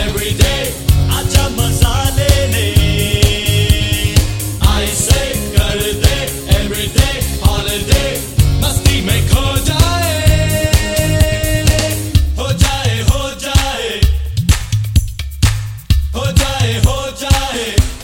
everyday आजा मजा लेने ऐसे कर दे everyday holiday मस्ती में खो जाए हो जाए हो जाए हो जाए हो जाए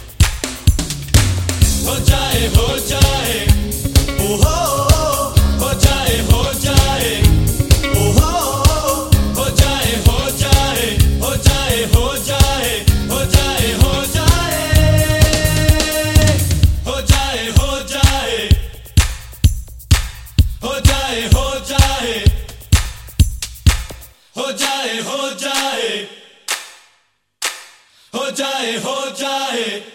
हो जाए हो जाए ओहो हो जाए हो जाए ओहो हो जाए हो जाए हो जाए हो जाए हो जाए हो जाए हो जाए हो जाए हो जाए हो जाए हो जाए हो जाए हो जाए हो जाए